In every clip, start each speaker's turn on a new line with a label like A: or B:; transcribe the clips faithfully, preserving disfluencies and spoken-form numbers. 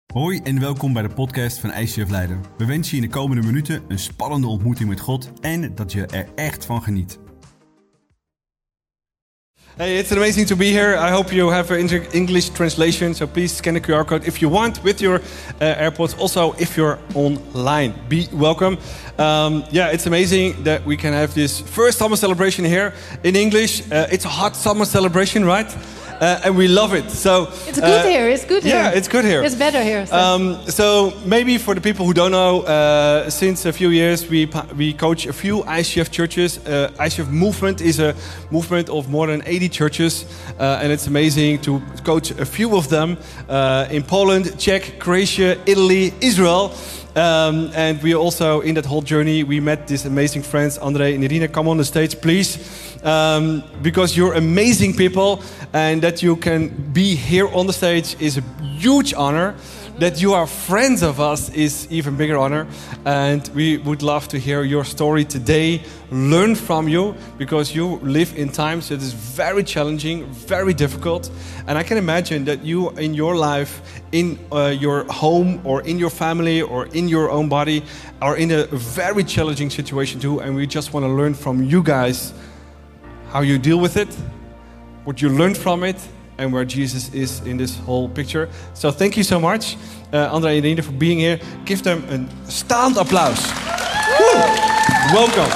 A: Hoi en welkom bij de podcast van I C F Leiden. We wensen je in de komende minuten een spannende ontmoeting met God en dat je er echt van geniet.
B: Hey, it's amazing to be here. I hope you have an English translation, so please scan the Q R code if you want with your uh, AirPods. Also, if you're online, be welcome. Um, yeah, it's amazing that we can have this first summer celebration here in English. Uh, it's a hot summer celebration, right? Uh, and we love it. So
C: it's good
B: uh,
C: here. It's good here.
B: Yeah, it's good here.
C: It's better here. So,
B: um, so maybe for the people who don't know, uh, since a few years we we coach a few I C F churches. Uh, I C F Movement is a movement of more than eighty churches, uh, and it's amazing to coach a few of them uh, in Poland, Czech, Croatia, Italy, Israel. Um, and we also, in that whole journey, we met these amazing friends, Andre and Irina. Come on the stage, please. Um, because you're amazing people, and that you can be here on the stage is a huge honor. That you are friends of us is even bigger honor. And we would love to hear your story today, learn from you, because you live in times that is very challenging, very difficult. And I can imagine that you, in your life, in uh, your home or in your family or in your own body, are in a very challenging situation too. And we just want to learn from you guys how you deal with it, what you learned from it, and where Jesus is in this whole picture. So thank you so much, uh, Andre and Irina, for being here. Give them een staand applaus. Woo! Welcome.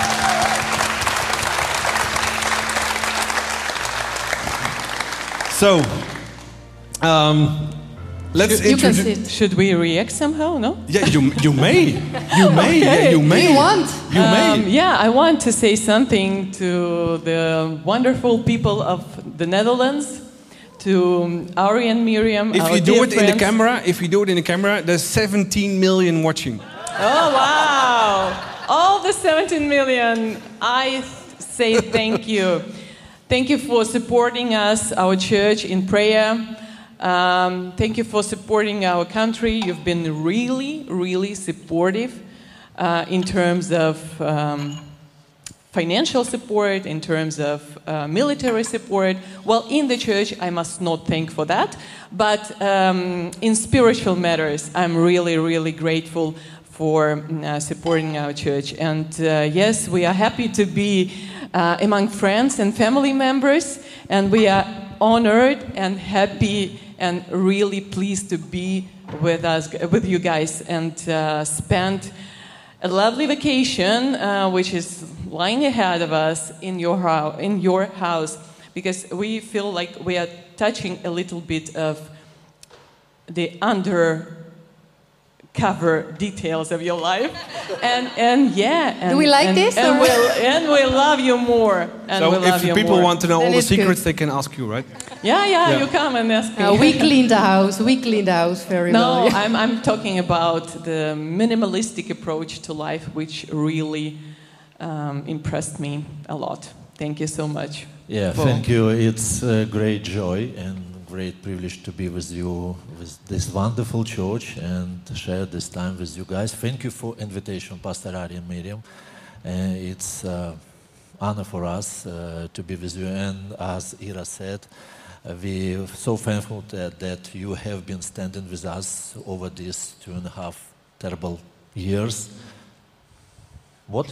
B: So, um, let's
C: you can
B: introduce.
C: sit.
D: Should we react somehow? No.
B: Yeah, you you may, you may,
D: Okay.
B: yeah, you may.
C: You want?
B: You
D: Um,
B: may.
D: yeah, I want to say something to the wonderful people of the Netherlands, to Ari and Miriam.
B: If
D: our
B: you do
D: dear
B: it in the
D: friends.
B: camera, if you do it in the camera, there's seventeen million watching.
D: Oh wow! All the seventeen million. I th- say thank you. Thank you for supporting us, our church, in prayer. Um, thank you for supporting our country. You've been really, really supportive uh, in terms of um, financial support, in terms of uh, military support. Well, in the church, I must not thank for that. But um, in spiritual matters, I'm really, really grateful for uh, supporting our church. And uh, yes, we are happy to be uh, among friends and family members. And we are honored and happy and really pleased to be with us, with you guys, and uh, spend a lovely vacation, uh, which is lying ahead of us in your house, in your house, because we feel like we are touching a little bit of the undercover details of your life, and and yeah. And,
C: Do we like
D: and,
C: this,
D: And
C: or-
D: we'll and we love you more. And
B: So
D: we love
B: if
D: you
B: people
D: more.
B: want to know
C: Then
B: all the
C: it's good.
B: secrets, they can ask you, right?
D: yeah, yeah,
B: Yeah.
D: you come and ask me.
C: Uh, we clean the house. We clean the house very
D: No,
C: well.
D: I'm, I'm talking about the minimalistic approach to life, which really um, impressed me a lot. Thank you so much.
E: Yeah,
D: for-
E: thank you. It's a great joy and great privilege to be with you, with this wonderful church, and share this time with you guys. Thank you for invitation, Pastor Ari and Miriam. Uh, it's uh, honor for us uh, to be with you. And as Ira said, uh, we're so thankful that, that you have been standing with us over these two and a half terrible years. What?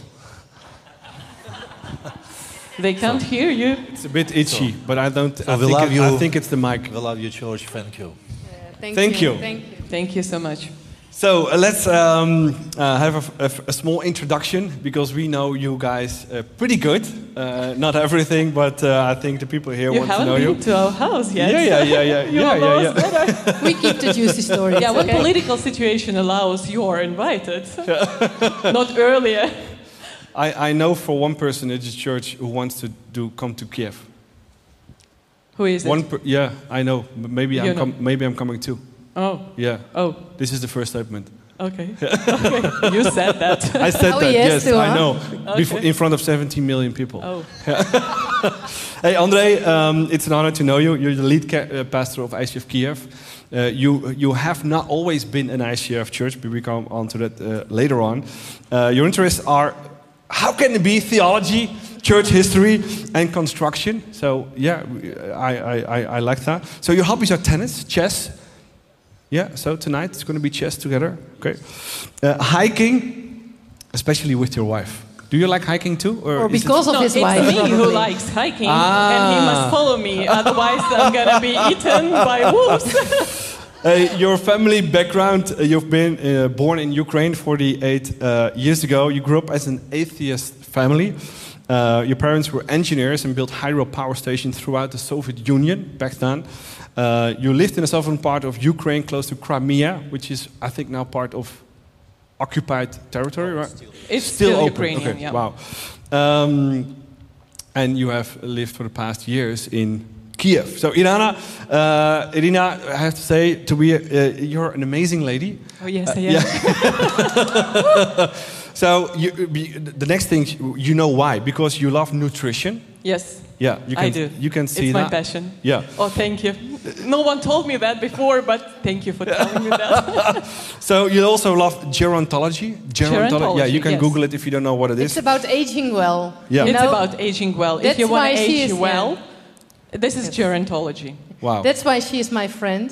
D: They can't hear you.
B: It's a bit itchy, but I don't.
E: So
B: I,
E: we
B: think
E: love
B: it-
E: you.
B: I think it's the mic.
E: We love you, church. Thank you.
C: Thank,
B: Thank you.
C: Thank you.
D: Thank you so much.
B: So uh, let's um, uh, have a, a, a small introduction, because we know you guys uh, pretty good. Uh, not everything, but uh, I think the people here
D: You
B: want to
D: haven't
B: know
D: been
B: you.
D: to our house yet.
B: Yeah, yeah, yeah, yeah,
D: You
B: yeah,
D: are
B: yeah,
D: lost
B: yeah.
D: better.
C: We keep the juicy stories.
D: Yeah, when
C: okay?
D: political situation allows, you are invited. Not earlier.
B: I, I know for one person in this church who wants to do come to Kiev.
D: Who is it?
B: One, per, yeah, I know. But maybe
D: You
B: I'm
D: know.
B: com- maybe I'm coming too.
D: Oh,
B: Yeah,
D: oh,
B: this is the first statement.
D: okay. Okay. You said that.
B: I said
C: Oh,
B: that.
C: yes,
B: Yes,
C: too,
B: I
C: huh?
B: know.
D: Okay.
B: Before, in front of seventeen million people.
D: Oh,
B: Hey, Andre, um, it's an honor to know you. You're the lead ca- uh, pastor of I C F Kiev. Uh, you you have not always been an I C F church, but we come on to that uh, later on. Uh, your interests are, how can it be theology, church history, and construction? So yeah, I, I, I, I like that. So your hobbies are tennis, chess, Yeah, so tonight it's going to be chess together. Okay. Uh, hiking, especially with your wife. Do you like hiking too?
C: Or
B: is
C: because
B: it...
C: of
D: No,
C: his
D: it's
C: wife.
D: me
C: probably.
D: who likes hiking,
B: Ah.
D: and he must follow me. Otherwise, I'm gonna be eaten by wolves.
B: Uh, your family background, uh, you've been uh, born in Ukraine forty-eight uh, years ago. You grew up as an atheist family. Uh, your parents were engineers and built hydropower stations throughout the Soviet Union back then. Uh, you lived in the southern part of Ukraine, close to Crimea, which is, I think, now part of occupied territory, right?
D: It's still,
B: open.
D: Ukrainian,
B: Okay,
D: yeah.
B: wow. Um, and you have lived for the past years in Kiev. So, Irina, uh, Irina, I have to say, to be, a, uh, you're an amazing lady.
D: Oh yes,
B: Uh,
D: I am.
B: yeah. So, you, the next thing, you know why? Because you love nutrition.
D: Yes,
B: Yeah, you can,
D: I do.
B: You can see
D: it's
B: that.
D: my passion.
B: Yeah.
D: Oh, thank you. No one told me that before, but thank you for telling me that.
B: So you also love gerontology.
D: Gerontology,
B: Yeah, you can
D: yes.
B: Google it if you don't know what it is.
C: It's about aging well.
B: Yeah.
C: You
D: It's
C: know?
D: about aging well.
C: That's
D: If you want
C: why
D: to
C: she
D: age
C: is-
D: well,
C: yeah.
D: this is gerontology.
B: Wow.
C: That's why she is my friend.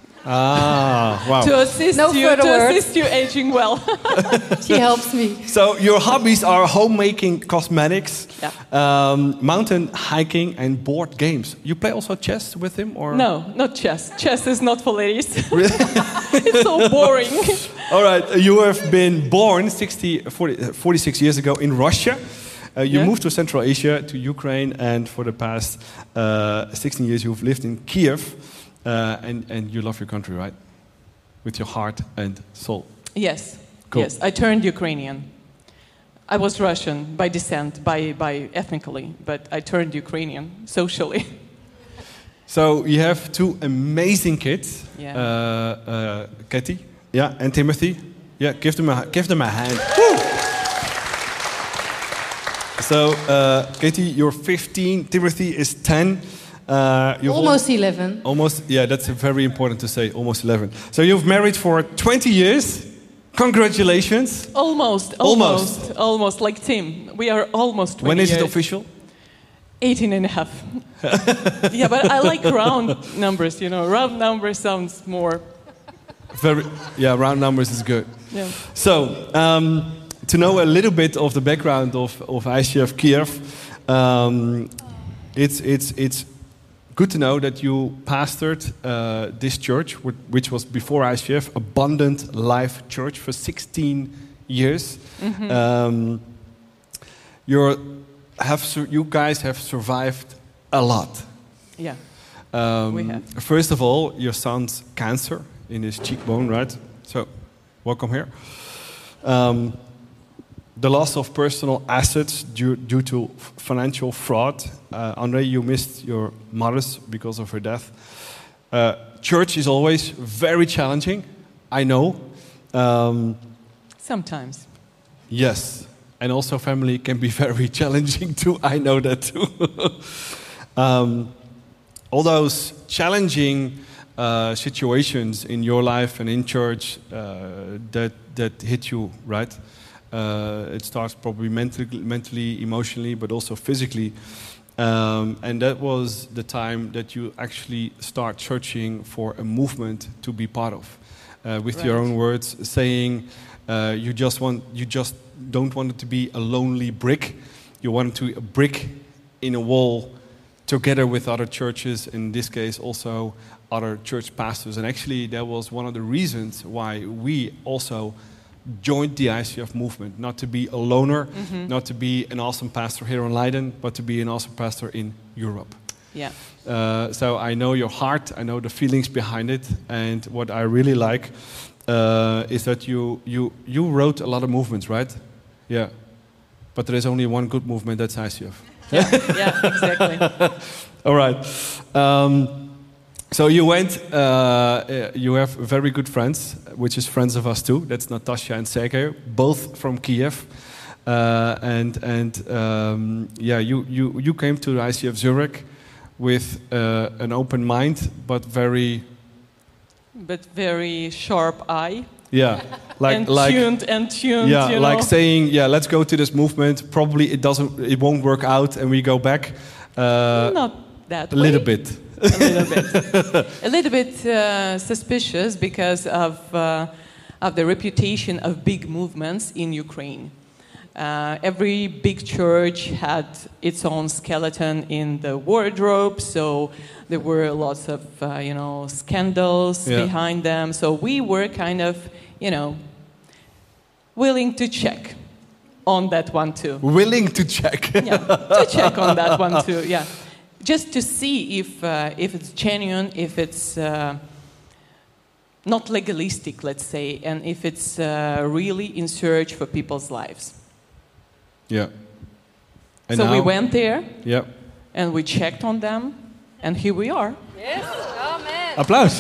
B: Ah, wow.
D: To assist
C: No
D: you,
C: further
D: to
C: words.
D: assist you aging well.
C: She helps me.
B: So your hobbies are homemaking cosmetics,
D: Yeah.
B: um, mountain hiking, and board games. You play also chess with him, or
D: No, not chess. Chess is not for ladies. It's so boring.
B: All right. You have been born sixty, forty, uh, forty-six years ago in Russia. Uh, you
D: Yeah.
B: moved to Central Asia, to Ukraine, and for the past uh, sixteen years you've lived in Kiev, uh, and, and you love your country, right? With your heart and soul.
D: Yes.
B: Cool.
D: Yes, I turned Ukrainian. I was Russian by descent, by, by ethnically, but I turned Ukrainian socially.
B: So you have two amazing kids,
D: Yeah.
B: uh, uh, Katie, yeah, and Timothy. Yeah, give them a give them a hand. Woo! So uh, Katie, you're fifteen. Timothy is ten. Uh, you've al-
C: Almost eleven.
B: almost. Yeah, that's very important to say. Almost eleven. So you've married for twenty years. Congratulations.
D: Almost,
B: Almost.
D: almost, almost, like Tim. We are almost twenty
B: When is it
D: years.
B: official?
D: eighteen and a half. Yeah, but I like round numbers, you know. Round number sounds more.
B: Very. Yeah, round numbers is good.
D: Yeah.
B: So, um, to know a little bit of the background of, of I C F Kiev, um, it's, it's, it's good to know that you pastored uh, this church, wh- which was before I C F, Abundant Life Church, for sixteen years. Um, you're, have, sur- you guys have survived a lot.
D: Yeah.
B: Um,
D: We have.
B: First of all, your son's cancer in his cheekbone, right? So, welcome here. Um, the loss of personal assets due, due to f- financial fraud. Uh, Andre, you missed your mother's because of her death. Uh, church is always very challenging, I know. Um,
D: Sometimes.
B: Yes, and also family can be very challenging too. I know that too. um, all those challenging uh, situations in your life and in church uh, that that hit you, right? Uh, it starts probably mentally, mentally, emotionally, but also physically. Um, and that was the time that you actually start searching for a movement to be part of, uh, with your
D: Right.
B: own words, saying uh, you just want, you just don't want it to be a lonely brick. You want it to be a brick in a wall, together with other churches. In this case, also other church pastors. And actually, that was one of the reasons why we also joined the I C F movement, not to be a loner, not to be an awesome pastor here in Leiden, but to be an awesome pastor in Europe.
D: Yeah.
B: Uh, so I know your heart, I know the feelings behind it, and what I really like uh, is that you, you, you wrote a lot of movements, right? Yeah. But there is only one good movement, that's I C F.
D: Yeah, yeah, exactly.
B: All right. Um, so you went, uh, uh, you have very good friends, which is friends of us too. That's Natasha and Sergey, both from Kiev. Uh, and and um, yeah, you, you, you came to I C F Zurich with uh, an open mind, but very,
D: But very sharp eye.
B: yeah, like
D: and
B: like
D: tuned and tuned,
B: yeah,
D: you
B: like
D: know.
B: saying, yeah, let's go to this movement. Probably it doesn't, it won't work out, and we go back. Uh,
D: Not that
B: a little
D: way.
B: bit.
D: a little bit, a little bit uh, suspicious because of uh, of the reputation of big movements in Ukraine. Uh, every big church had its own skeleton in the wardrobe, so there were lots of uh, you know scandals
B: Yeah.
D: behind them. So we were kind of you know willing to check on that one too.
B: Willing to check.
D: Yeah, to check on that one too. Yeah, just to see if uh, if it's genuine, if it's uh, not legalistic, let's say, and if it's uh, really in search for people's lives.
B: Yeah. And
D: so we
B: now-
D: went there
B: Yeah.
D: and we checked on them, and here we are.
C: Yes, amen.
B: Applaus.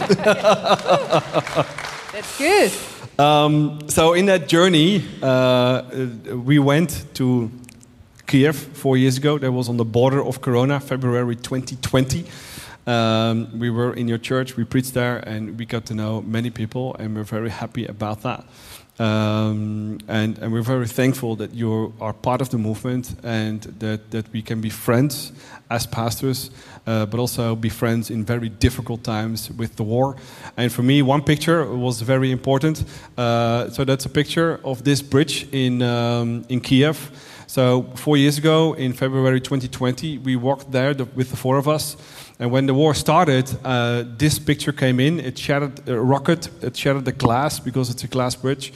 C: That's good.
B: Um, so in that journey, uh, we went to Kiev four years ago. That was on the border of Corona, February twenty twenty. Um, we were in your church, we preached there, and we got to know many people, and we're very happy about that. Um, and, and we're very thankful that you are part of the movement, and that, that we can be friends as pastors, uh, but also be friends in very difficult times with the war. And for me, one picture was very important. Uh, so that's a picture of this bridge in um, in Kiev. So four years ago, in February twenty twenty, we walked there the, with the four of us. And when the war started, uh, this picture came in. It shattered a rocket. It shattered the glass because it's a glass bridge.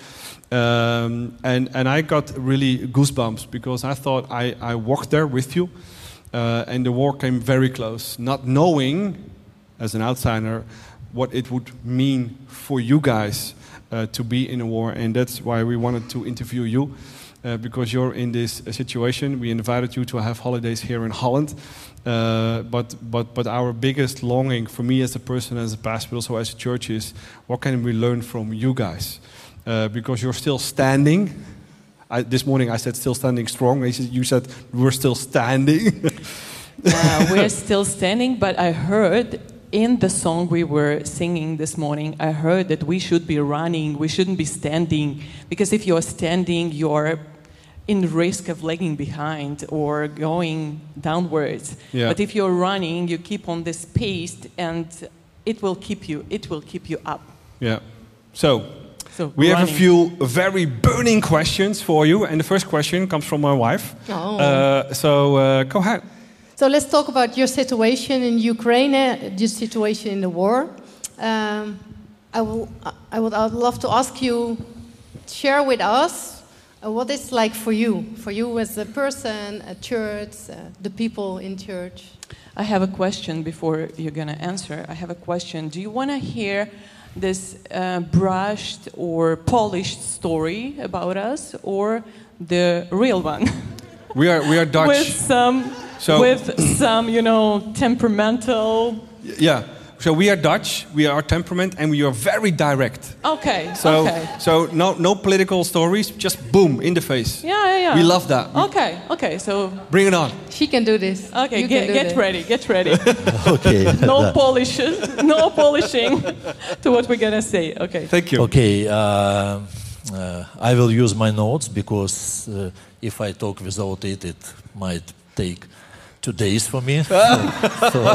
B: Um, and, and I got really goosebumps because I thought I, I walked there with you. Uh, and the war came very close, not knowing, as an outsider, what it would mean for you guys uh, to be in a war. And that's why we wanted to interview you. Uh, because you're in this uh, situation. We invited you to have holidays here in Holland. Uh, but, but, but our biggest longing for me as a person, as a pastor, but also as a church is, what can we learn from you guys? Uh, because you're still standing. I, this morning I said still standing strong. You said we're still standing.
D: Uh, we're still standing, but I heard in the song we were singing this morning, I heard that we should be running, we shouldn't be standing, because if you're standing, you're in risk of lagging behind or going downwards.
B: Yeah.
D: But if you're running, you keep on this pace, and it will keep you, it will keep you up.
B: Yeah. So,
D: So
B: we have a
D: running.
B: few very burning questions for you. And the first question comes from my wife.
C: Oh.
B: Uh, so, uh, go ahead.
C: So let's talk about your situation in Ukraine, uh, your situation in the war. Um, I, will, I, would, I would love to ask you, share with us uh, what it's like for you, for you as a person, a church, uh, the people in church.
D: I have a question before you're going to answer. I have a question. Do you want to hear this uh, brushed or polished story about us, or the real one?
B: We are, we are Dutch.
D: with some,
B: So-
D: with some, you know, temperamental.
B: Yeah. So we are Dutch, we are temperament, and we are very direct.
D: Okay.
B: So,
D: okay.
B: so no, no political stories, just boom, in the face.
D: Yeah, yeah, yeah.
B: We love that.
D: Okay. Okay. So,
B: Bring it on.
C: She can do this.
D: okay.
C: You
D: Get
C: can do
D: get
C: this.
D: ready. Get ready.
E: Okay.
D: No polishes. No polishing to what we're gonna say. Okay.
B: Thank you.
E: Okay, uh, uh, I will use my notes because uh, if I talk without it, it might take two days for me. so, so,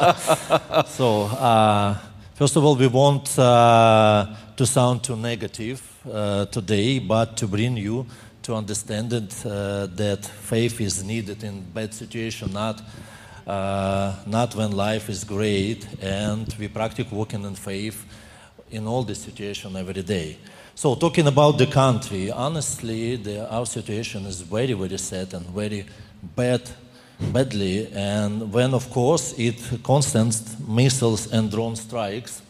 E: so, uh, first of all, we want uh, to sound too negative uh, today, but to bring you to understand it, uh, that faith is needed in bad situation, not uh, not when life is great, and we practice walking in faith in all the situation every day. So talking about the country, honestly, the, our situation is very, very sad and very bad, badly. And when, of course, it constant missiles and drone strikes,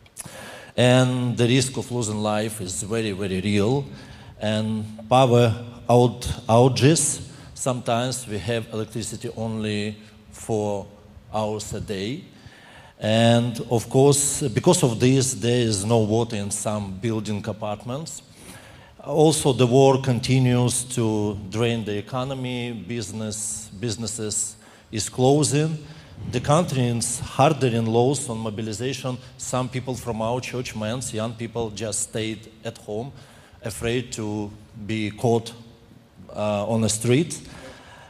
E: and the risk of losing life is very, very real. And power out, outages, sometimes we have electricity only four hours a day. And of course, because of this, there is no water in some building apartments. Also, the war continues to drain the economy, business, businesses is closing. The country is harder in laws on mobilization. Some people from our church, men's, young people, just stayed at home, afraid to be caught uh, on the street.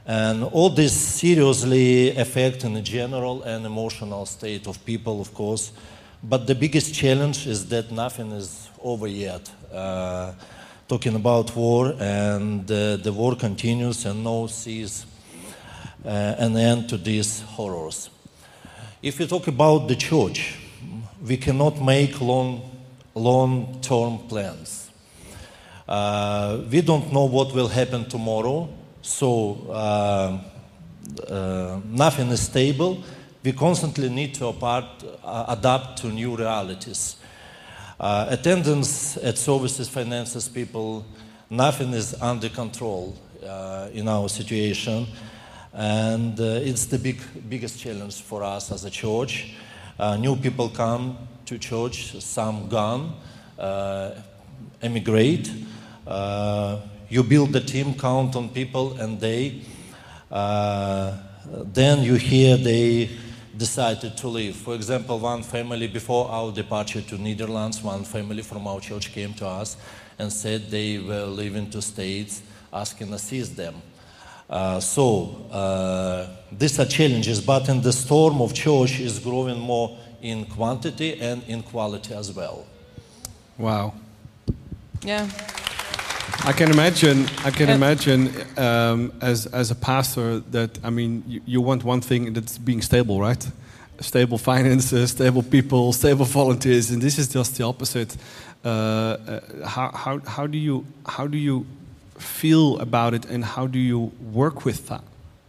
E: And all this seriously affects the general and emotional state of people, of course. But the biggest challenge is that nothing is over yet. Uh, talking about war, and uh, the war continues and no sees uh, an end to these horrors. If we talk about the church, we cannot make long, long-term plans. Uh, we don't know what will happen tomorrow, so uh, uh, nothing is stable. We constantly need to apart, uh, adapt to new realities. Uh, attendance at services, finances, people, nothing is under control uh, in our situation. And uh, it's the big, biggest challenge for us as a church. Uh, new people come to church, some gone, uh, emigrate. Uh, you build the team, count on people, and they, uh, then you hear they decided to leave. For example, one family, before our departure to Netherlands, one family from our church came to us and said they were leaving to States, asking us to assist them. Uh, so, uh, these are challenges, but in the storm of church is growing more in quantity and in quality as well.
B: Wow.
D: Yeah.
B: I can imagine. I can
D: Yeah.
B: imagine um, as as a pastor that I mean you, you want one thing, that's being stable, right? Stable finances, stable people, stable volunteers, and this is just the opposite. Uh, uh, how how how do you how do you feel about it, and how do you work with that?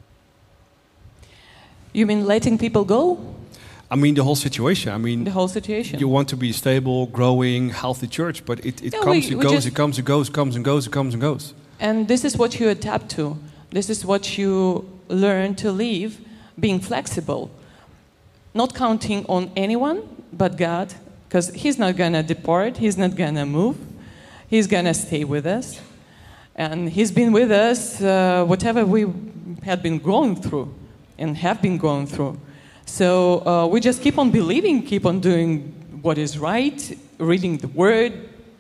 D: You mean letting people go?
B: I mean the whole situation. I mean
D: The whole situation.
B: you want to be a stable, growing, healthy church, but it, it
D: Yeah,
B: comes,
D: we-
B: it
D: we
B: goes,
D: just-
B: it comes, it goes, comes and goes, it comes and goes.
D: And this is what you adapt to. This is what you learn to live, being flexible. Not counting on anyone but God, because He's not going to depart, He's not going to move, He's going to stay with us. And He's been with us, uh, whatever we had been going through and have been going through. So uh, we just keep on believing, keep on doing what is right, reading the Word,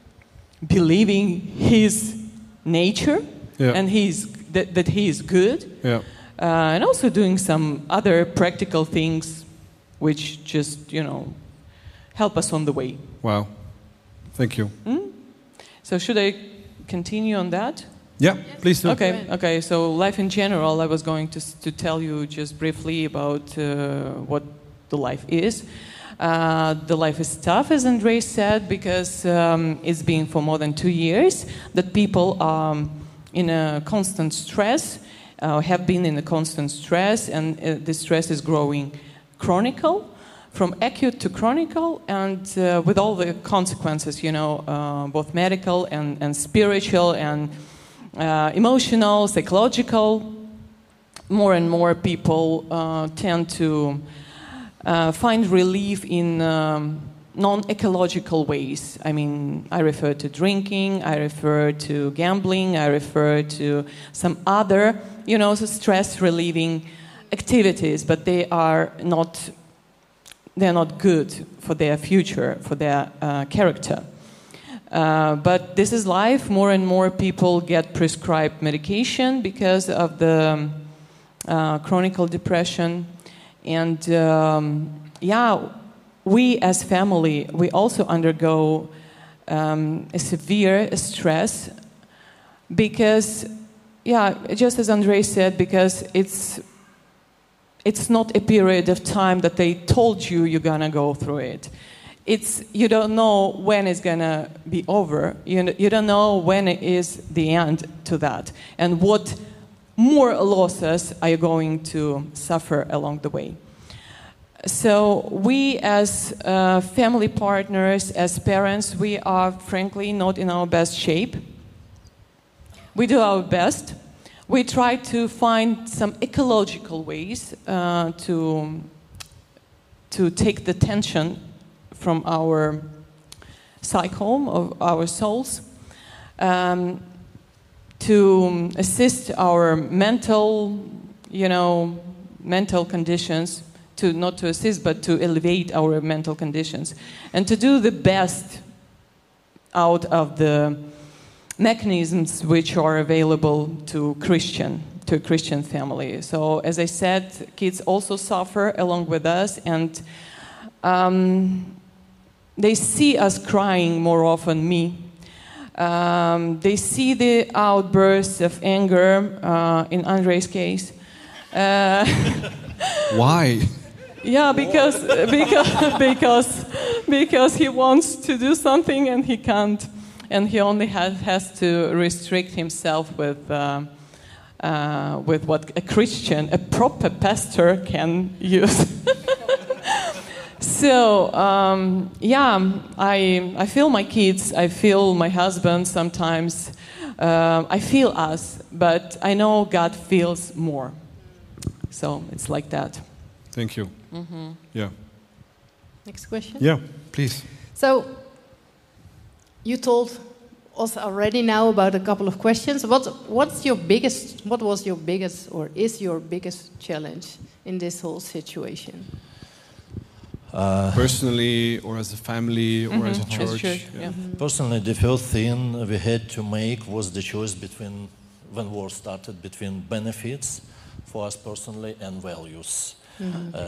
D: believing His nature,
B: Yeah.
D: and he's, that, that He is good,
B: Yeah.
D: uh, and also doing some other practical things which just, you know, help us on the way.
B: Wow. Thank you.
D: So should I continue on that?
B: Yeah, please do.
D: Okay, okay. So life in general, I was going to s- to tell you just briefly about uh, what the life is. Uh, the life is tough, as Andrei said, because um, it's been for more than two years that people are um, in a constant stress, uh, have been in a constant stress, and uh, the stress is growing chronicle, from acute to chronicle, and uh, with all the consequences, you know, uh, both medical and, and spiritual and uh, emotional, psychological. More and more people uh, tend to uh, find relief in um, non-ecological ways. I mean, I refer to drinking, I refer to gambling, I refer to some other, you know, stress-relieving activities, but they are not, they're not good for their future, for their uh, character. Uh, but this is life. More and more people get prescribed medication because of the uh, chronic depression. And um, yeah, we as family, we also undergo um, a severe stress because, yeah, just as Andrei said, because it's it's not a period of time that they told you you're gonna go through it. It's, you don't know when it's gonna be over. You, kn- you don't know when it is the end to that, and what more losses are you going to suffer along the way. So we as uh, family partners, as parents, we are frankly not in our best shape. We do our best. We try to find some ecological ways uh, to, to take the tension from our psyche, of our souls, um, to assist our mental, you know, mental conditions, to not to assist, but to elevate our mental conditions, and to do the best out of the mechanisms which are available to Christian, to a Christian family. So, as I said, kids also suffer along with us, and um, they see us crying more often, me. Um, they see the outbursts of anger, uh, in Andrei's case. Uh,
B: Why?
D: Yeah, because because because because he wants to do something and he can't, and he only has has to restrict himself with uh, uh, with what a Christian, a proper pastor, can use. So um, yeah, I I feel my kids, I feel my husband sometimes, uh, I feel us, but I know God feels more. So it's like that.
B: Thank you.
D: Mm-hmm.
B: Yeah.
C: Next question.
B: Yeah, please.
C: So, you told us already now about a couple of questions. What what's your biggest? What was your biggest, or is your biggest challenge in this whole situation?
E: Uh,
B: Personally, or as a family, or
D: Mm-hmm.
B: as a
D: As
B: church.
D: church,
B: Yeah.
D: yeah.
E: Personally, the first thing we had to make was the choice between, when war started, between benefits for us personally and values. Uh,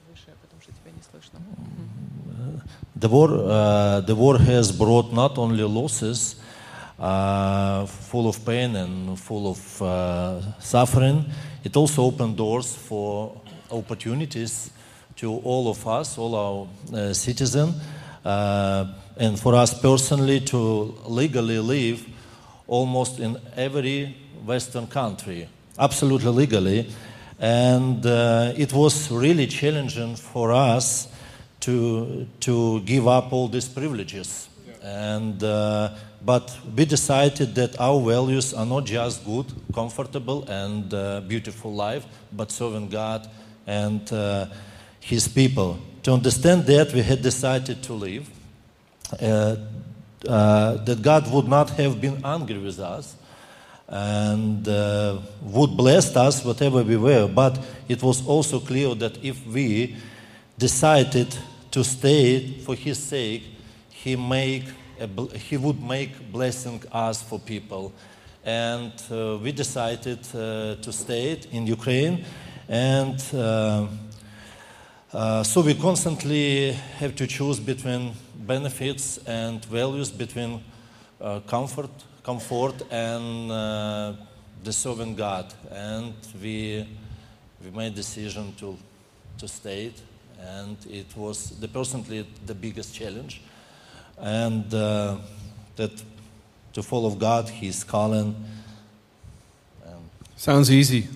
E: the war, uh, the war has brought not only losses, uh, full of pain and full of uh, suffering, it also opened doors for opportunities to all of us, all our uh, citizens, uh, and for us personally to legally live almost in every Western country, absolutely legally. And uh, it was really challenging for us to to give up all these privileges. Yeah. And uh, but we decided that our values are not just good, comfortable, and uh, beautiful life, but serving God and uh, His people. To understand that, we had decided to leave. Uh, uh, that God would not have been angry with us and uh, would bless us whatever we were. But it was also clear that if we decided to stay for His sake, He make a, He would make blessing us for people. And uh, we decided uh, to stay in Ukraine, and uh, uh, so we constantly have to choose between benefits and values, between uh, comfort comfort and uh, the serving God, and we we made decision to to stay, and it was the personally the biggest challenge, and uh, that to follow God, His calling.
B: Sounds easy.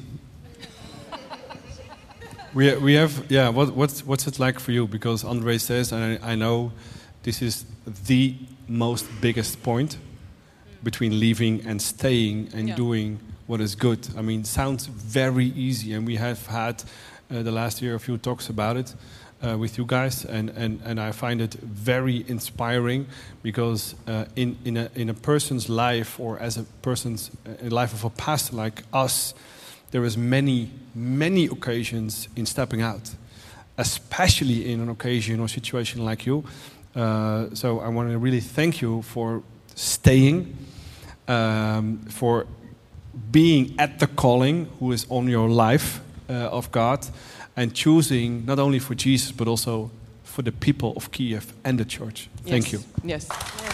B: we we have yeah. What what's what's it like for you? Because Andrei says, and I, I know this is the most biggest point between leaving and staying and
D: Yeah.
B: doing what is good. I mean, sounds very easy, and we have had uh, the last year a few talks about it uh, with you guys, and, and, and I find it very inspiring because uh, in in a in a person's life, or as a person's uh, life of a pastor like us, there is many many occasions in stepping out, especially in an occasion or situation like you. Uh, so I want to really thank you for staying. Um, for being at the calling who is on your life uh, of God, and choosing not only for Jesus but also for the people of Kiev and the church. Thank
D: Yes.
B: you.
D: Yes.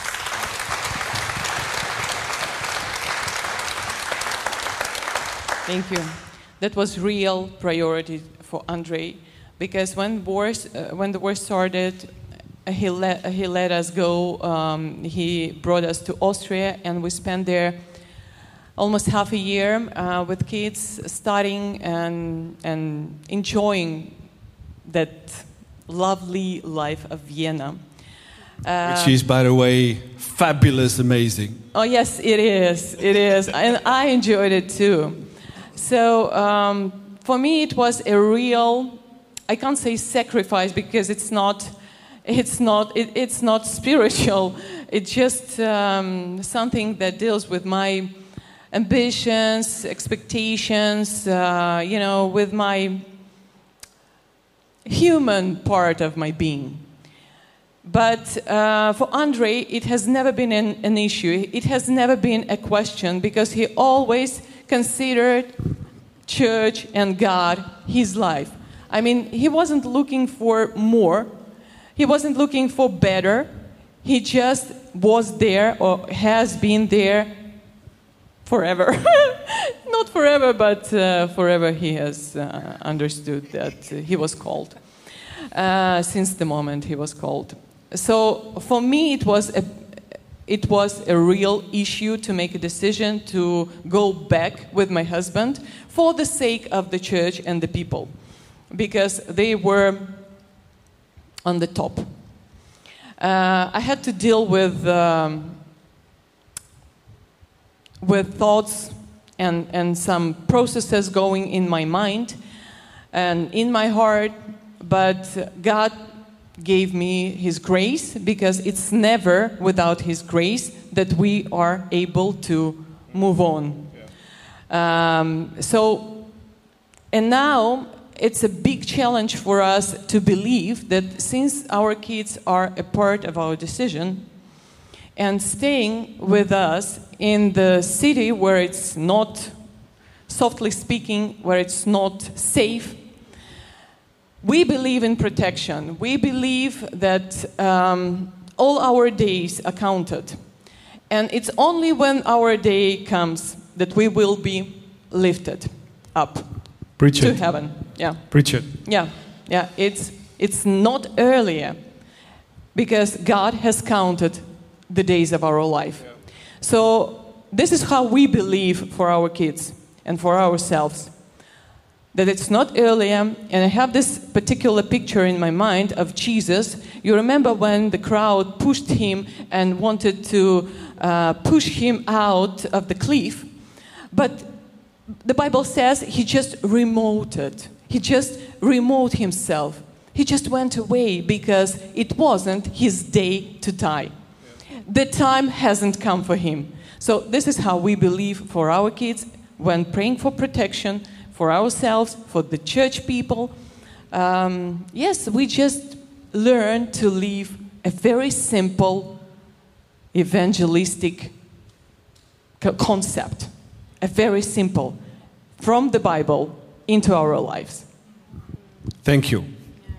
D: Thank you. That was real priority for Andrei, because when wars, uh, when the war started, he let he let us go. Um, he brought us to Austria, and we spent there almost half a year uh, with kids, studying and and enjoying that lovely life of Vienna. Uh,
B: Which is, by the way, fabulous, amazing.
D: Oh yes, it is. It is, and I enjoyed it too. So um, for me, it was a real. I can't say sacrifice because it's not. It's not. It, it's not spiritual. It's just um, something that deals with my ambitions, expectations. Uh, you know, with my human part of my being. But uh, for Andrei, it has never been an, an issue. It has never been a question, because he always considered church and God his life. I mean, he wasn't looking for more. He wasn't looking for better. He just was there or has been there forever. Not forever, but uh, forever he has uh, understood that uh, he was called. Uh, since the moment he was called. So for me it was a it was a real issue to make a decision to go back with my husband for the sake of the church and the people, because they were on the top. Uh, I had to deal with um, with thoughts and, and some processes going in my mind and in my heart, but God gave me his grace, because it's never without his grace that we are able to move on. Um, so, and now it's a big challenge for us to believe that since our kids are a part of our decision and staying with us in the city where it's not, softly speaking, where it's not safe, we believe in protection. We believe that um, all our days are counted. And it's only when our day comes that we will be lifted up
B: Preach
D: to
B: it.
D: heaven. Yeah.
B: Preach it.
D: Yeah. Yeah. It's, it's not earlier, because God has counted the days of our life. Yeah. So this is how we believe for our kids and for ourselves. That it's not earlier, and I have this particular picture in my mind of Jesus. You remember when the crowd pushed him and wanted to uh, push him out of the cliff, but the Bible says he just remoted. He just removed himself. He just went away because it wasn't his day to die. The time hasn't come for him. So this is how we believe for our kids when praying for protection, for ourselves, for the church people. Um, yes, we just learn to live a very simple evangelistic co- concept. A very simple, from the Bible into our lives.
B: Thank you.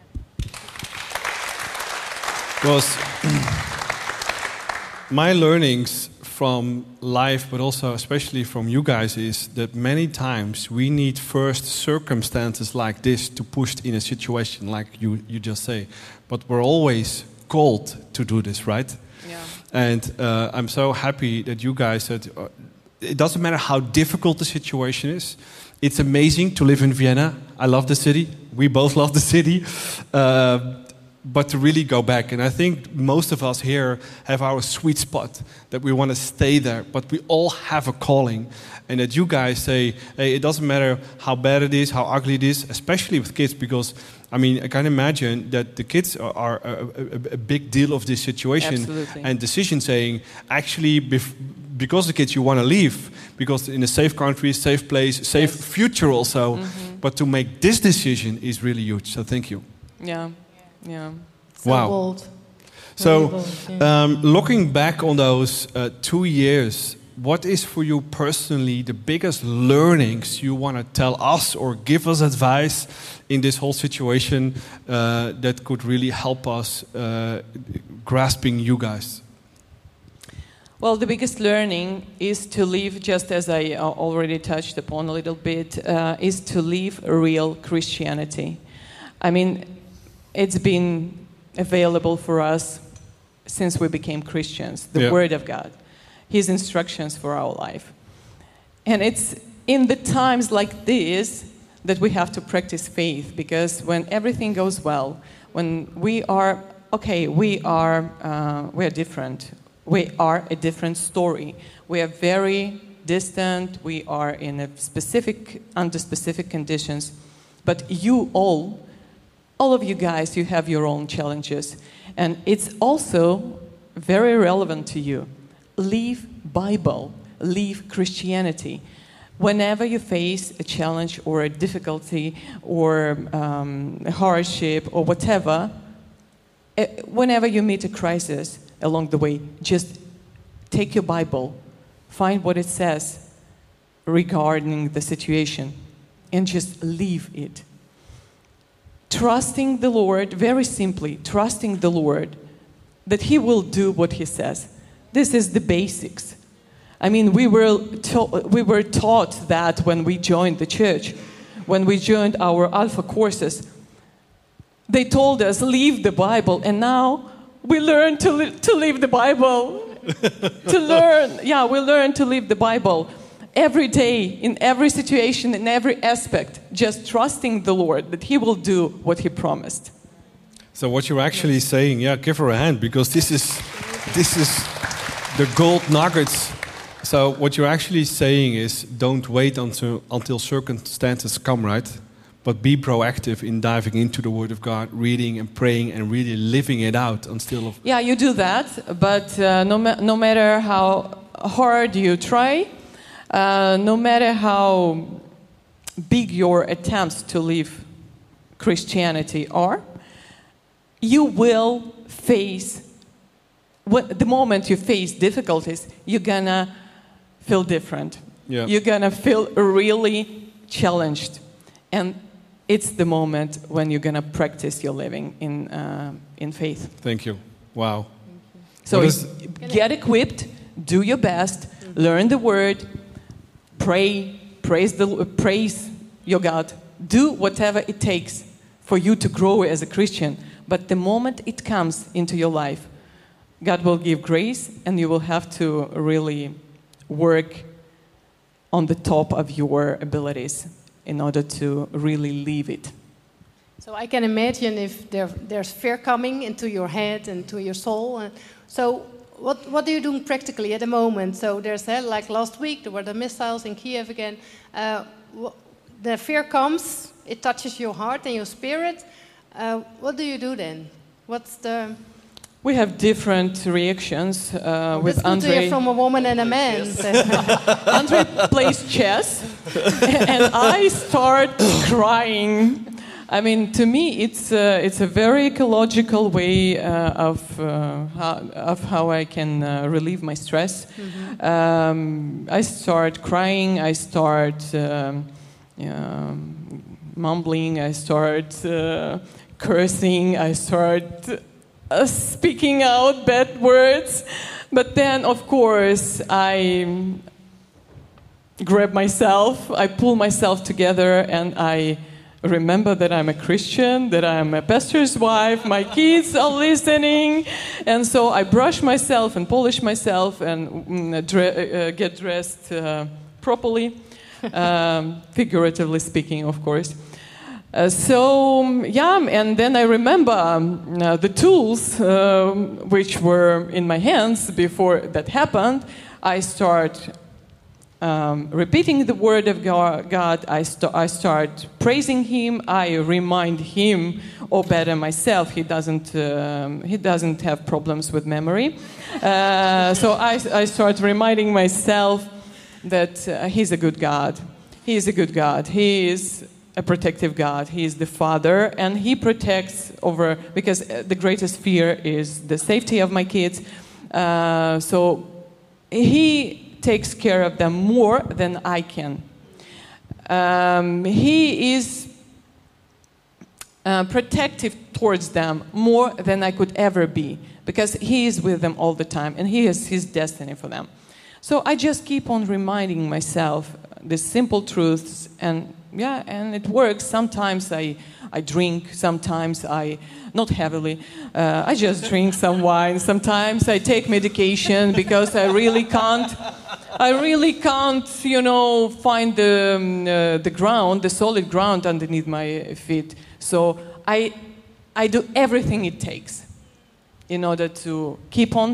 B: Because my learnings from life, but also especially from you guys, is that many times we need first circumstances like this to push in a situation like you, you just say. But we're always called to do this, right?
D: Yeah.
B: And uh, I'm so happy that you guys said, uh, it doesn't matter how difficult the situation is. It's amazing to live in Vienna. I love the city. We both love the city. Uh, but to really go back. And I think most of us here have our sweet spot, that we want to stay there. But we all have a calling. And that you guys say, hey, it doesn't matter how bad it is, how ugly it is, especially with kids, because, I mean, I can imagine that the kids are, are a, a, a big deal of this situation.
D: Absolutely.
B: And decision saying, actually, bef- because the kids, you want to leave, because in a safe country, safe place, safe
D: Yes.
B: future also.
D: Mm-hmm.
B: But to make this decision is really huge. So thank you.
D: Yeah. Yeah.
C: So
B: Wow.
C: bold.
B: So,
C: Very bold, yeah.
B: um, looking back on those uh, two years, what is for you personally the biggest learnings you want to tell us or give us advice in this whole situation uh, that could really help us uh, grasping you guys?
D: Well, the biggest learning is to live, just as I uh, already touched upon a little bit, uh, is to live real Christianity. I mean, it's been available for us since we became Christians, the
B: Yeah.
D: Word of God, His instructions for our life. And it's in the times like this that we have to practice faith, because when everything goes well, when we are, okay, we are, uh, we are different. We are a different story. We are very distant. We are in a specific, under specific conditions. But you all, all of you guys, you have your own challenges. And it's also very relevant to you. Leave Bible, leave Christianity. Whenever you face a challenge or a difficulty or um, a hardship or whatever, uh, whenever you meet a crisis along the way, just take your Bible, find what it says regarding the situation, and just live it. Trusting the Lord, very simply, trusting the Lord that He will do what He says. This is the basics. I mean, we were, ta- we were taught that when we joined the church, when we joined our Alpha courses. They told us, leave the Bible, and now we learn to, li- to leave the Bible. to learn, yeah, we learn to live the Bible every day, in every situation, in every aspect, just trusting the Lord that He will do what He promised.
B: So what you're actually saying, yeah, give her a hand, because this is this is the gold nuggets. So what you're actually saying is, don't wait until until circumstances come, right? But be proactive in diving into the Word of God, reading and praying and really living it out instead of...
D: Yeah, you do that, but uh, no, ma- no matter how hard you try, uh, no matter how big your attempts to live Christianity are, you will face, what, the moment you face difficulties, you're gonna feel different.
B: Yeah.
D: You're gonna feel really challenged. And it's the moment when you're gonna practice your living in uh, in faith.
B: Thank you. Wow.
D: So
B: What is-
D: get equipped, do your best, learn the word, pray, praise the praise your God, do whatever it takes for you to grow as a Christian. But the moment it comes into your life, God will give grace, and you will have to really work on the top of your abilities in order to really live it.
C: So I can imagine if there, there's fear coming into your head and to your soul. And so what, what are you doing practically at the moment? So there's, uh, like last week, there were the missiles in Kiev again. Uh, wh- the fear comes, it touches your heart and your spirit. Uh, what do you do then? What's the...
D: We have different reactions uh, with
C: It's good to hear
D: Andre.
C: from a woman and a man.
D: Andre plays chess, and I start crying. I mean, to me, it's uh, it's a very ecological way uh, of uh, how, of how I can uh, relieve my stress. Mm-hmm. Um, I start crying. I start um, um, mumbling. I start uh, cursing. I start uh, speaking out bad words. But then, of course, I grab myself. I pull myself together, and I remember that I'm a Christian, that I'm a pastor's wife, my kids are listening, and so I brush myself and polish myself and mm, dre- uh, get dressed uh, properly, um, figuratively speaking, of course. Uh, so, yeah, and then I remember um, uh, the tools uh, which were in my hands before that happened. I start Um, repeating the word of God, I, st- I start praising Him. I remind Him, or better myself. He doesn't. Um, he doesn't have problems with memory, uh, so I, I start reminding myself that uh, He's a good God. He is a good God. He is a protective God. He is the Father, and He protects over. Because the greatest fear is the safety of my kids. Uh, so He takes care of them more than I can. Um, he is uh, protective towards them more than I could ever be, because He is with them all the time, and He has His destiny for them. So I just keep on reminding myself these simple truths, and yeah, and it works. Sometimes I, I drink, sometimes I, not heavily, uh, I just drink some wine. Sometimes I take medication because I really can't, I really can't, you know, find the, um, uh, the ground, the solid ground underneath my feet. So I, I do everything it takes in order to keep on,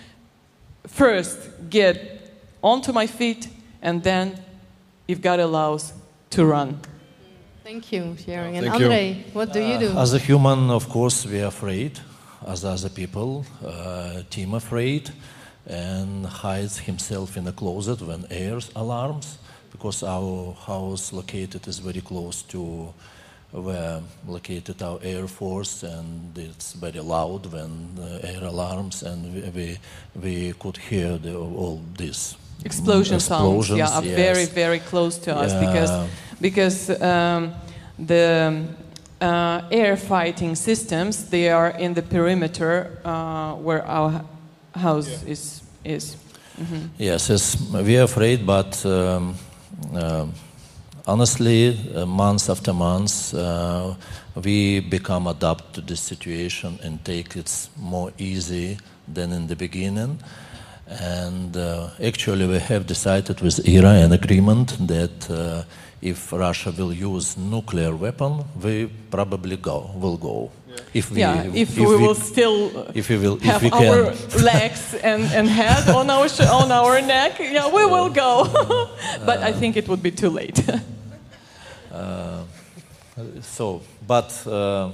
D: first get onto my feet, and then, if God allows, to run.
C: Thank you, sharing. And
B: Thank you.
C: Andre, what do you do?
E: Uh, as a human, of course, we are afraid, as other people. Uh, Tim afraid, and hides himself in a closet when air alarms, because our house located is very close to where located our Air Force, and it's very loud when uh, air alarms, and we we, we could hear the, all this.
D: Explosion sounds,
E: Explosions,
D: yeah, are
E: yes.
D: very, very close to us,
E: Yeah,
D: because because um, the uh, air fighting systems, they are in the perimeter uh, where our house yeah. is. is. Mm-hmm.
E: Yes, yes, we are afraid, but um, uh, honestly, uh, months after months, uh, we become adapt to this situation and take it more easy than in the beginning. And uh, actually, we have decided with Ira an agreement that uh, if Russia will use nuclear weapon, we probably go will go. Yeah. If we,
D: yeah, if,
E: if
D: we,
E: we
D: will still
E: if we will,
D: have
E: if we
D: our
E: can.
D: legs and, and head on our sh- on our neck, yeah, we will go. But uh, I think it would be too late.
E: uh, so, but uh,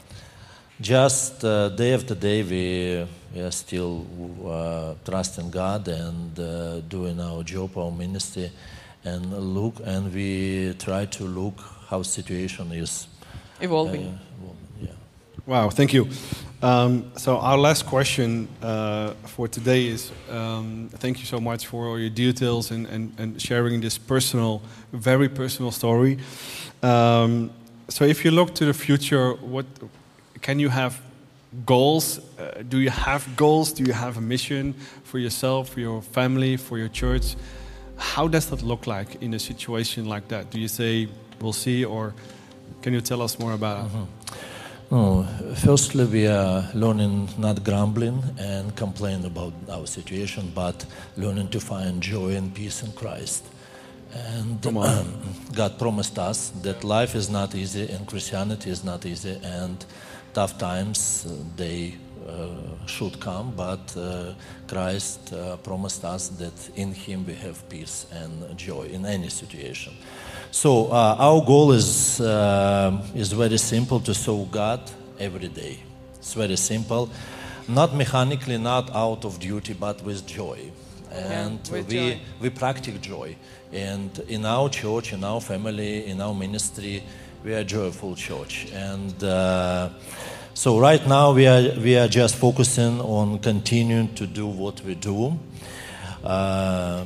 E: just uh, day after day, we, we are still uh, trusting God and uh, doing our job, our ministry, and look, and we try to look how situation is
D: evolving.
E: Uh, yeah.
B: Wow, thank you. Um, so our last question uh, for today is, um, thank you so much for all your details and, and, and sharing this personal, very personal story. Um, so if you look to the future, what can you have goals? Uh, do you have goals? Do you have a mission for yourself, for your family, for your church? How does that look like in a situation like that? Do you say, we'll see, or can you tell us more about it?
E: Mm-hmm. No, firstly, we are learning not grumbling and complain about our situation, but learning to find joy and peace in Christ. And um, God promised us that life is not easy and Christianity is not easy, and tough times, uh, they uh, should come, but uh, Christ uh, promised us that in Him we have peace and joy in any situation. So uh, our goal is uh, is very simple: to serve God every day. It's very simple, not mechanically, not out of duty, but with joy. And
D: yeah, with
E: we
D: joy.
E: we practice joy. And in our church, in our family, in our ministry, we are a joyful church. And uh, so right now we are we are just focusing on continuing to do what we do. Uh,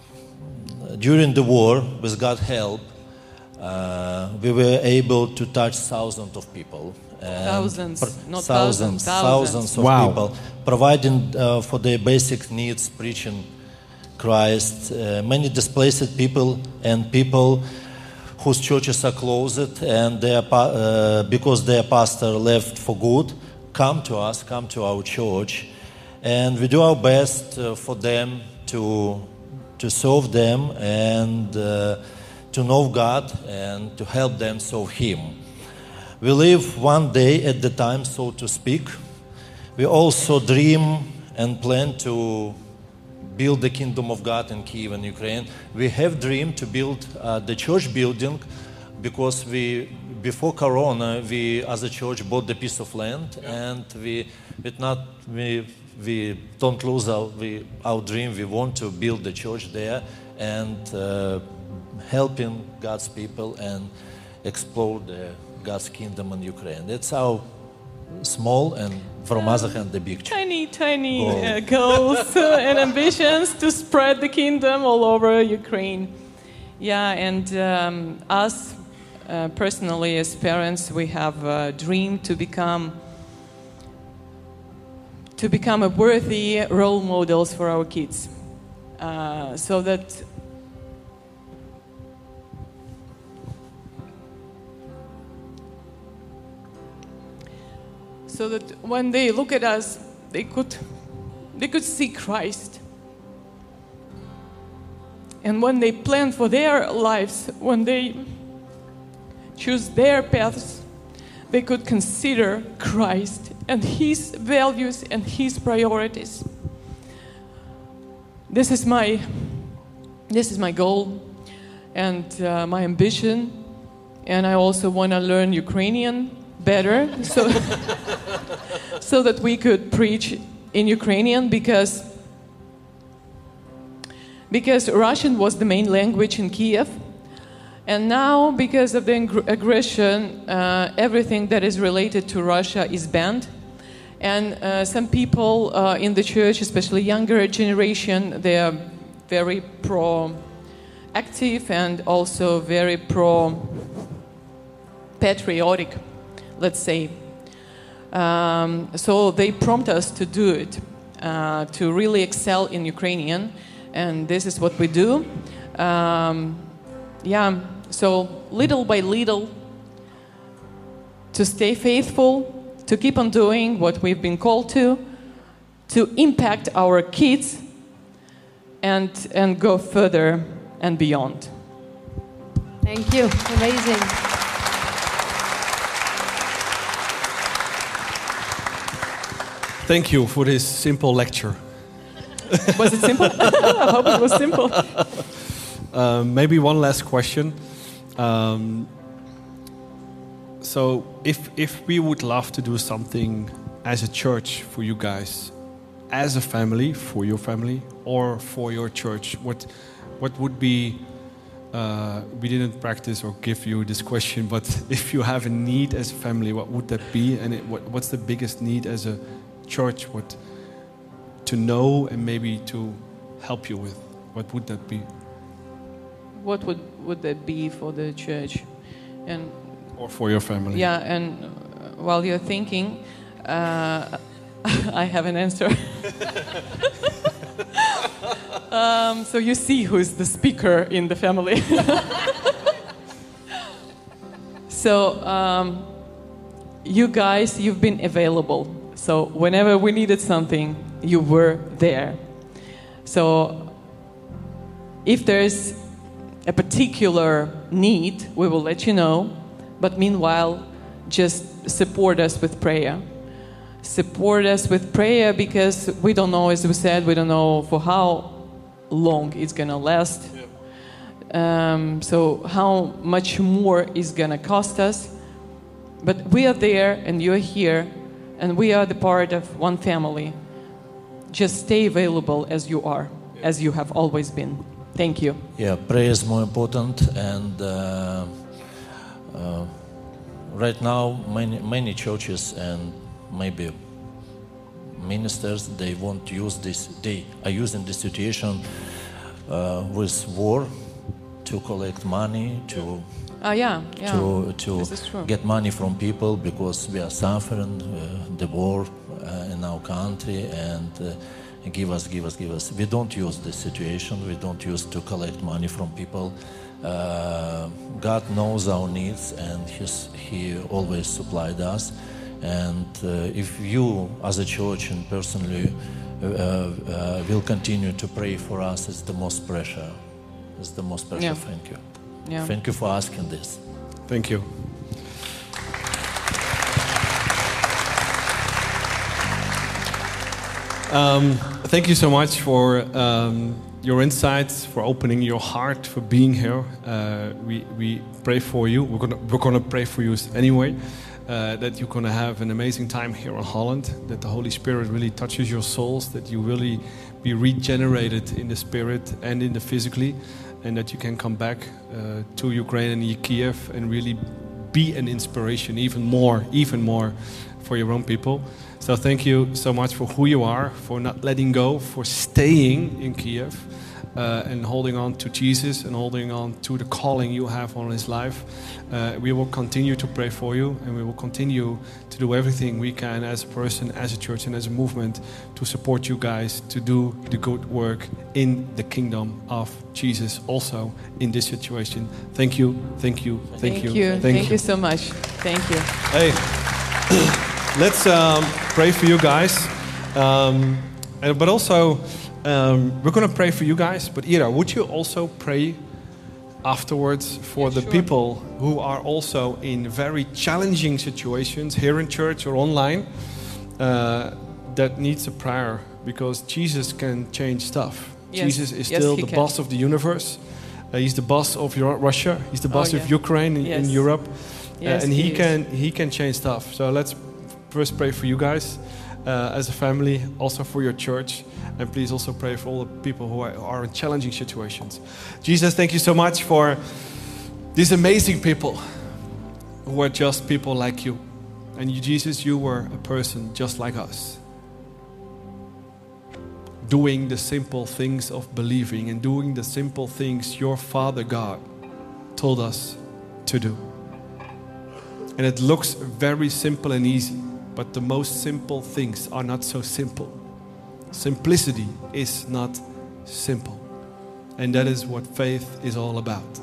E: during the war, with God's help, uh, we were able to touch thousands of people. And
D: thousands,
E: pr-
D: not
E: thousands,
D: thousands,
E: thousands of
B: wow.
E: people, providing uh, for their basic needs, preaching Christ. Uh, many displaced people and people whose churches are closed and their pa- uh, because their pastor left for good, come to us, come to our church, and we do our best uh, for them to to serve them and uh, to know God and to help them serve Him. We live one day at the time, so to speak. We also dream and plan to build the kingdom of God in Kyiv and Ukraine. We have dreamed to build uh, the church building because we, before Corona, we as a church bought the piece of land, yeah. and we, it not we we don't lose our we, our dream. We want to build the church there and uh, helping God's people and explore the God's kingdom in Ukraine. That's our small and, from other hand, the big
D: tiny, tiny
E: goal.
D: uh, goals uh, and ambitions to spread the kingdom all over Ukraine. Yeah, and um, us uh, personally as parents, we have a dream to become to become a worthy role models for our kids, uh, so that. So that when they look at us, they could, they could see Christ. And when they plan for their lives, when they choose their paths, they could consider Christ and His values and His priorities. This is my, this is my goal and uh, my ambition. And I also want to learn Ukrainian better, so so that we could preach in Ukrainian, because because Russian was the main language in Kiev, and now because of the ing- aggression, uh, everything that is related to Russia is banned, and uh, some people uh, in the church, especially younger generation, they are very pro active and also very pro-patriotic, let's say. Um, so they prompt us to do it, uh, to really excel in Ukrainian, and this is what we do. Um, yeah, so little by little, to stay faithful, to keep on doing what we've been called to, to impact our kids, and and go further and beyond.
C: Thank you. Amazing.
B: Thank you for this simple lecture.
D: Was it simple? I hope it was simple.
B: Um, maybe one last question. Um, so, if if we would love to do something as a church for you guys, as a family, for your family, or for your church, what what would be? Uh, we didn't practice or give you this question, but if you have a need as a family, what would that be? And it, what, what's the biggest need as a church? What to know and maybe to help you with? What would that be?
D: What would, would that be for the church? And
B: or for your family?
D: Yeah, and uh, while you're thinking, uh, I have an answer. um, so you see who's the speaker in the family. So um, you guys, you've been available. So whenever we needed something, you were there. So if there's a particular need, we will let you know. But meanwhile, just support us with prayer. Support us with prayer because we don't know, as we said, we don't know for how long it's going to last. Um, so how much more is going to cost us. But we are there and you're here and we are the part of one family. Just stay available as you are, as you have always been. Thank you.
E: Yeah, prayer is more important, and uh, uh, right now many many churches and maybe ministers, they want to use this. They are using this situation uh, with war to collect money, to
D: Uh, yeah, yeah.
E: to to
D: This is true.
E: get money from people because we are suffering uh, the war uh, in our country, and uh, give us, give us, give us. We don't use this situation. We don't use to collect money from people. Uh, God knows our needs, and He's, He always supplied us. And uh, if you, as a church and personally, uh, uh, will continue to pray for us, it's the most pressure. It's the most pressure.
D: Yeah.
E: Thank you.
D: Yeah.
E: Thank you for asking this.
B: Thank you. Um, thank you so much for um, your insights, for opening your heart, for being here. Uh, we we pray for you. We're gonna we're gonna pray for you anyway. Uh, that you're gonna have an amazing time here in Holland. That the Holy Spirit really touches your souls. That you really be regenerated in the spirit and in the physically, and that you can come back uh, to Ukraine and Kiev and really be an inspiration, even more, even more, for your own people. So thank you so much for who you are, for not letting go, for staying in Kiev uh, and holding on to Jesus and holding on to the calling you have on his life. Uh, we will continue to pray for you, and we will continue to do everything we can as a person, as a church, and as a movement to support you guys to do the good work in the kingdom of Jesus also in this situation. Thank you, thank you, thank,
D: Thank
B: you.
D: you. Thank you so much. Thank you.
B: Hey. Let's um, pray for you guys, um, and, but also um, we're going to pray for you guys. But Ira, would you also pray afterwards for
D: Yeah,
B: the
D: sure.
B: people who are also in very challenging situations here in church or online uh, that needs a prayer, because Jesus can change stuff.
D: Yes.
B: Jesus is
D: Yes,
B: still
D: he
B: the
D: can.
B: boss of the universe. Uh, he's the boss of Euro- Russia. He's the boss
D: Oh,
B: of
D: yeah.
B: Ukraine in, in
D: Yes.
B: Europe.
D: Yes,
B: uh, and he,
D: he is.
B: can he can change stuff. So let's first pray for you guys uh, as a family, also for your church, and please also pray for all the people who are, are in challenging situations. Jesus, thank you so much for these amazing people who are just people like you. And you, Jesus, you were a person just like us. doing the simple things of believing and doing the simple things your Father God told us to do. And it looks very simple and easy, but the most simple things are not so simple. Simplicity is not simple. And that is what faith is all about.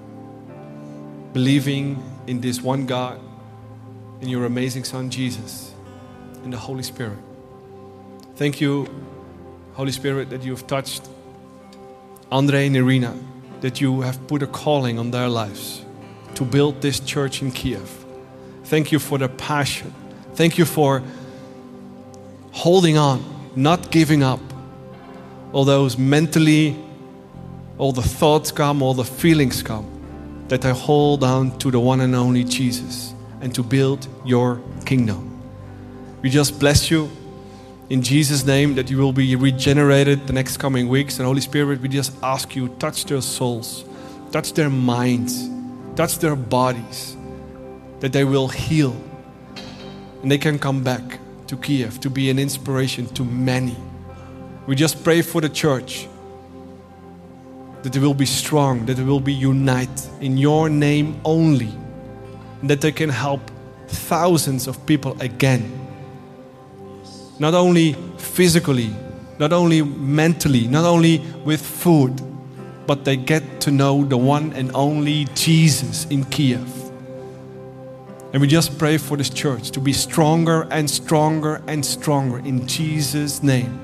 B: Believing in this one God, in your amazing Son Jesus, in the Holy Spirit. Thank you, Holy Spirit, that you have touched Andre and Irina, that you have put a calling on their lives to build this church in Kiev. Thank you for their passion. Thank you for holding on, not giving up. All those mentally, all the thoughts come, all the feelings come, that they hold on to the one and only Jesus and to build your kingdom. We just bless you in Jesus' name that you will be regenerated the next coming weeks. And Holy Spirit, we just ask you, touch their souls, touch their minds, touch their bodies, that they will heal and they can come back to Kiev to be an inspiration to many. We just pray for the church, that they will be strong, that they will be united in your name only, and that they can help thousands of people again. Not only physically, not only mentally, not only with food, but they get to know the one and only Jesus in Kiev. And we just pray for this church to be stronger and stronger and stronger in Jesus' name.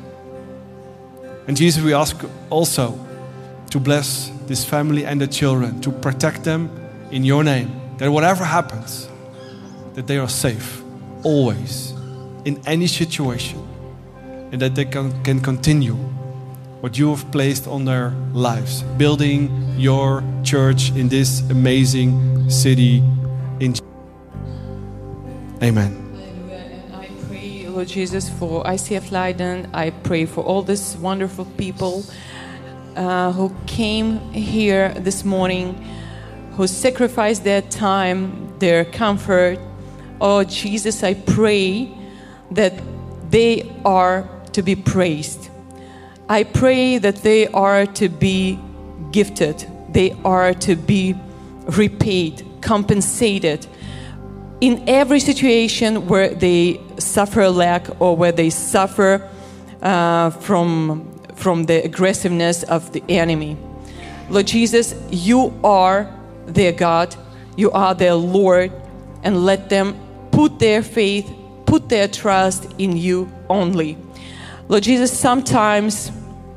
B: And Jesus, we ask also to bless this family and the children, to protect them in your name, that whatever happens, that they are safe, always, in any situation, and that they can, can continue what you have placed on their lives, building your church in this amazing city. In Amen.
D: And I pray, Lord Jesus, for I C F Leiden. I pray for all these wonderful people uh, who came here this morning, who sacrificed their time, their comfort. Oh, Jesus, I pray that they are to be praised. I pray that they are to be gifted. They are to be repaid, compensated in every situation where they suffer lack or where they suffer uh, from, from the aggressiveness of the enemy. Lord Jesus, you are their God. You are their Lord. And let them put their faith, put their trust in you only. Lord Jesus, sometimes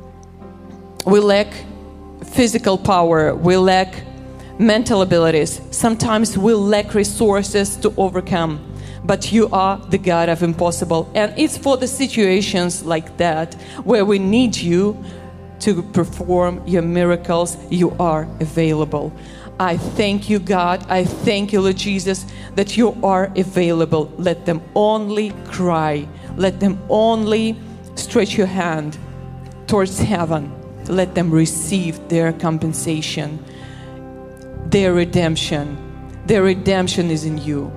D: we lack physical power, we lack mental abilities, sometimes we lack resources to overcome, but you are the God of impossible. And it's for the situations like that where we need you to perform your miracles, you are available. I thank you, God. I thank you, Lord Jesus, that you are available. Let them only cry. Let them only stretch your hand towards heaven. Let them receive their compensation, their redemption. Their redemption is in you.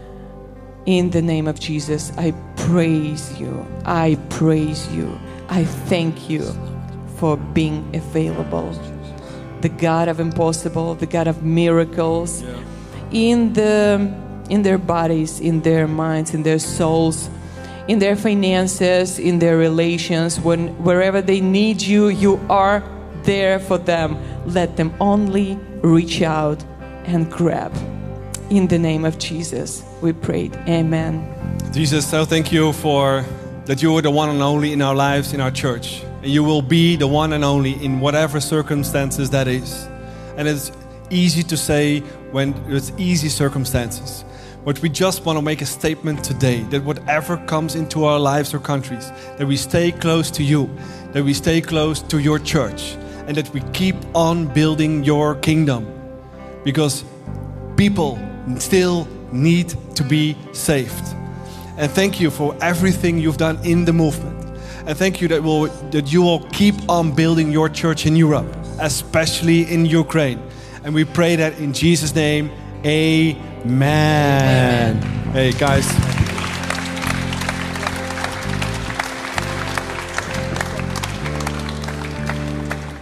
D: In the name of Jesus, I praise you. I praise you. I thank you for being available. The God of impossible, the God of miracles, yeah. in the in their bodies, in their minds, in their souls, in their finances, in their relations. When wherever they need you, you are there for them. Let them only reach out and grab. In the name of Jesus, we prayed. Amen.
B: Jesus, so thank you for that you are the one and only in our lives, in our church. And you will be the one and only in whatever circumstances that is. And it's easy to say when it's easy circumstances. But we just want to make a statement today that whatever comes into our lives or countries, that we stay close to you, that we stay close to your church, and that we keep on building your kingdom. Because people still need to be saved. And thank you for everything you've done in the movement. And thank you that, we'll, that you will keep on building your church in Europe, especially in Ukraine. And we pray that in Jesus' name, amen. Amen. Hey, guys.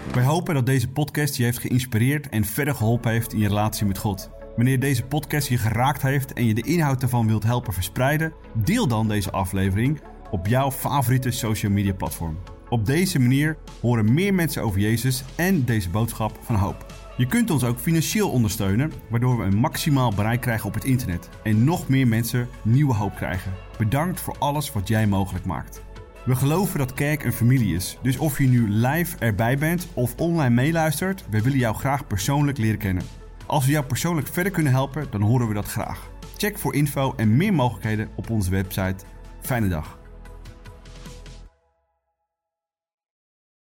A: Wij hopen dat deze podcast je heeft geïnspireerd en verder geholpen heeft in je relatie met God. Wanneer deze podcast je geraakt heeft en je de inhoud ervan wilt helpen verspreiden, deel dan deze aflevering op jouw favoriete social media platform. Op deze manier horen meer mensen over Jezus en deze boodschap van hoop. Je kunt ons ook financieel ondersteunen, waardoor we een maximaal bereik krijgen op het internet en nog meer mensen nieuwe hoop krijgen. Bedankt voor alles wat jij mogelijk maakt. We geloven dat kerk een familie is, dus of je nu live erbij bent of online meeluistert, we willen jou graag persoonlijk leren kennen. Als we jou persoonlijk verder kunnen helpen, dan horen we dat graag. Check voor info en meer mogelijkheden op onze website. Fijne dag.